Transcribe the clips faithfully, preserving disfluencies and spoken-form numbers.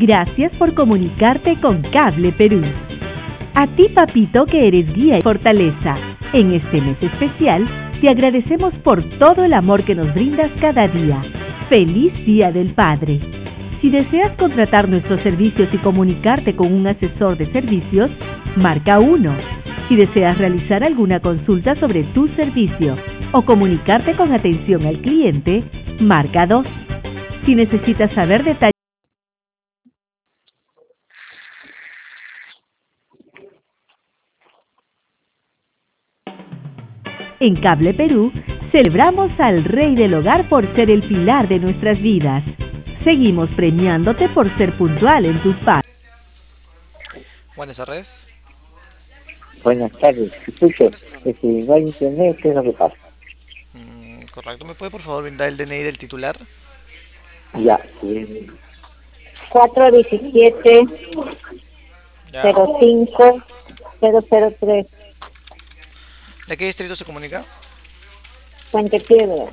Gracias por comunicarte con Cable Perú. A ti, papito, que eres guía y fortaleza. En este mes especial, te agradecemos por todo el amor que nos brindas cada día. ¡Feliz Día del Padre! Si deseas contratar nuestros servicios y comunicarte con un asesor de servicios, marca uno. Si deseas realizar alguna consulta sobre tu servicio o comunicarte con atención al cliente, marca dos. Si necesitas saber detalles, en Cable Perú, celebramos al Rey del Hogar por ser el pilar de nuestras vidas. Seguimos premiándote por ser puntual en tus pagos. Buenas tardes. Buenas tardes. Escucho, si no hay internet, ¿qué es lo que pasa? Mm, correcto. ¿Me puede por favor brindar el D N I del titular? Ya. Eh, cuatro diecisiete cero cinco cero cero tres. ¿De qué distrito se comunica? Puente Piedra.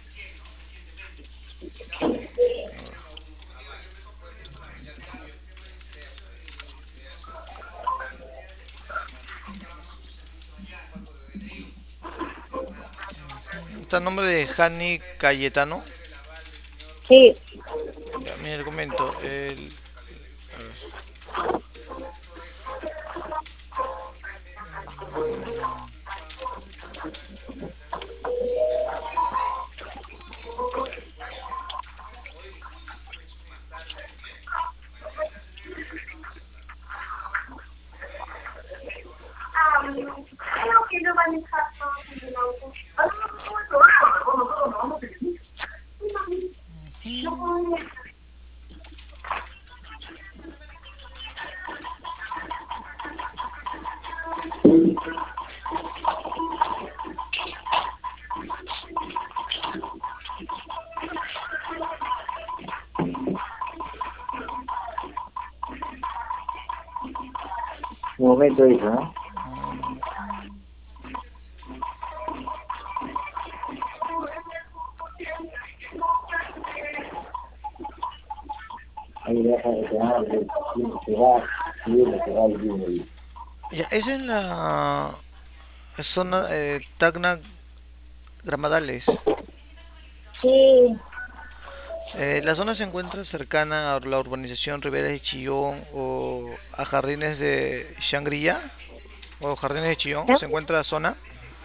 ¿Está el nombre de Jani Cayetano? Sí. Ya, mire, le comento. El... A ver. un momento eso, ¿no? Ahí deja de quedar, se va, viene, se va y viene. Ya, es en la zona eh, Tacna Gramadales. Sí. Eh, la zona se encuentra cercana a la urbanización Rivera de Chillón o a Jardines de Shangri-La o Jardines de Chillón. ¿No? ¿Se encuentra la zona?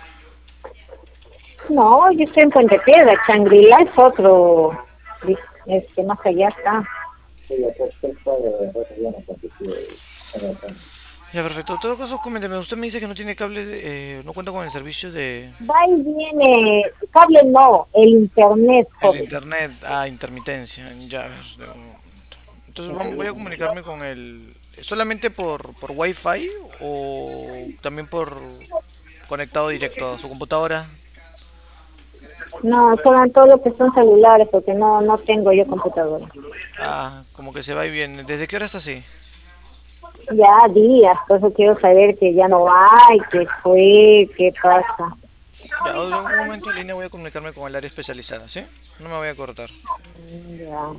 No, yo estoy en Puente Piedra. Shangri-La es otro. Este, más allá está. Ya, perfecto. En todo caso, coménteme. Usted me dice que no tiene cable, eh, no cuenta con el servicio de... Va y viene. Cable no, el internet. El Joven. internet, ah, intermitencia, ya. de un momento. Entonces vamos- voy a comunicarme con el... ¿Solamente por, por Wi-Fi o también por conectado directo a su computadora? No, son todo lo que son celulares, porque no no tengo yo computadora. Ah, como que se va y viene. ¿Desde qué hora está así? Ya días, por eso quiero saber que ya no hay, qué fue, qué pasa. Ya, un un momento en línea, voy a comunicarme con el área especializada, ¿sí? No me voy a cortar. Ya.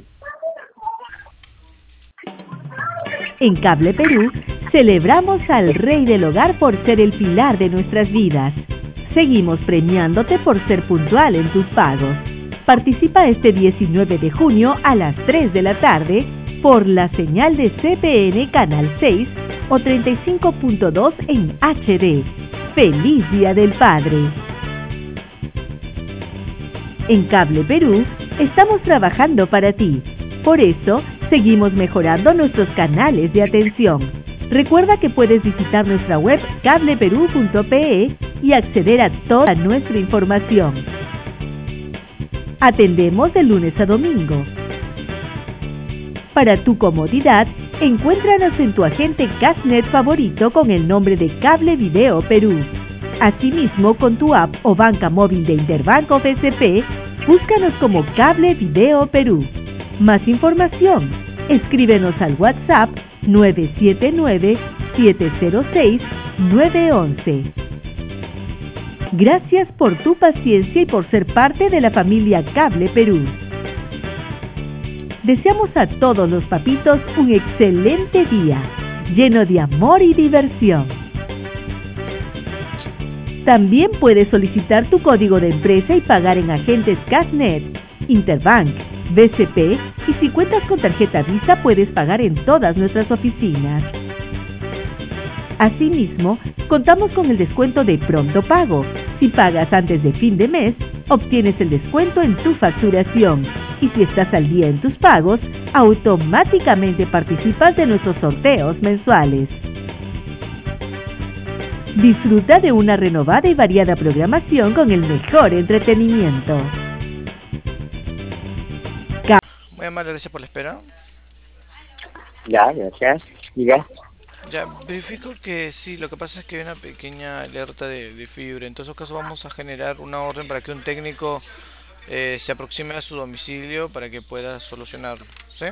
En Cable Perú, celebramos al Rey del Hogar por ser el pilar de nuestras vidas. Seguimos premiándote por ser puntual en tus pagos. Participa este diecinueve de junio a las tres de la tarde por la señal de C P N Canal seis o treinta y cinco punto dos en H D. ¡Feliz Día del Padre! En Cable Perú, estamos trabajando para ti. Por eso, seguimos mejorando nuestros canales de atención. Recuerda que puedes visitar nuestra web cable perú punto pe y acceder a toda nuestra información. Atendemos de lunes a domingo. Para tu comodidad, encuéntranos en tu agente Cashnet favorito con el nombre de Cable Video Perú. Asimismo, con tu app o banca móvil de Interbanco B C P, búscanos como Cable Video Perú. Más información, escríbenos al WhatsApp nueve siete nueve, siete cero seis, nueve uno uno. Gracias por tu paciencia y por ser parte de la familia Cable Perú. Deseamos a todos los papitos un excelente día, lleno de amor y diversión. También puedes solicitar tu código de empresa y pagar en agentes Cashnet, Interbank, B C P, y si cuentas con tarjeta Visa puedes pagar en todas nuestras oficinas. Asimismo, contamos con el descuento de Pronto Pago. Si pagas antes de fin de mes, obtienes el descuento en tu facturación. Y si estás al día en tus pagos, automáticamente participas de nuestros sorteos mensuales. Disfruta de una renovada y variada programación con el mejor entretenimiento. Muy amable, gracias por la espera. Ya, gracias. Diga. Ya, verifico que sí, lo que pasa es que hay una pequeña alerta de, de fiebre. En todo caso vamos a generar una orden para que un técnico eh, se aproxime a su domicilio para que pueda solucionarlo, ¿sí?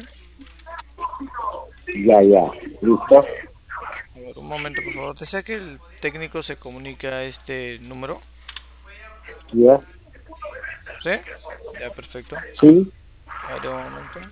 Ya, ya. ¿Listo? A ver, un momento, por favor. ¿Desea que el técnico se comunique a este número? Ya. ¿Sí? Ya, perfecto. Sí. A ver, un momento.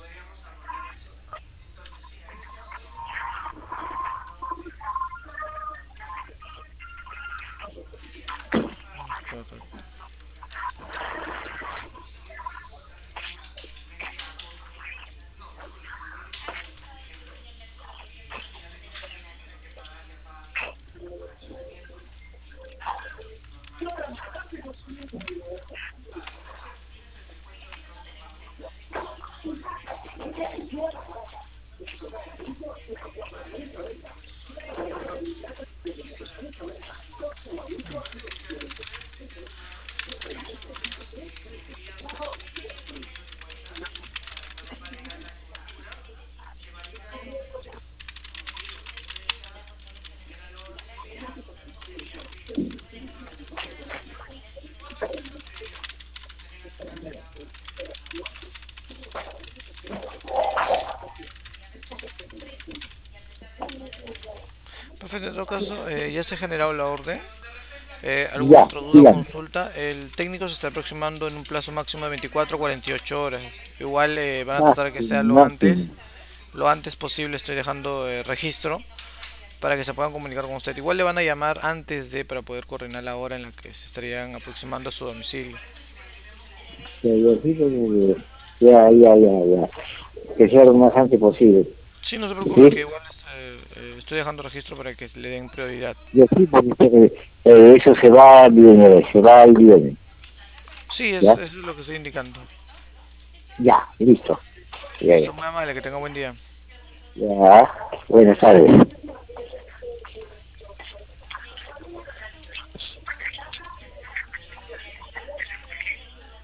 Perfecto, en todo caso, eh, ya se ha generado la orden. Eh, ¿Alguna Ya, otra duda o dígame. consulta? El técnico se está aproximando en un plazo máximo de veinticuatro a cuarenta y ocho horas. Igual eh, van a Más, tratar de que sea lo antes, máximo. lo antes posible. Estoy dejando eh, registro para que se puedan comunicar con usted. Igual le van a llamar antes de para poder coordinar la hora en la que se estarían aproximando a su domicilio. Ya, ya, sí, porque- ya, ya, ya, ya. Que sea lo más antes posible. Sí, no se preocupe, que ¿Sí? igual eh, eh, estoy dejando registro para que le den prioridad. Yo sí, porque eh, eh, eso se va al viernes, se va al viernes. Sí, es, ¿Ya? eso es lo que estoy indicando. Ya, listo. Ya, ya. Listo, muy amable, que tenga buen día. Ya. Buenas tardes.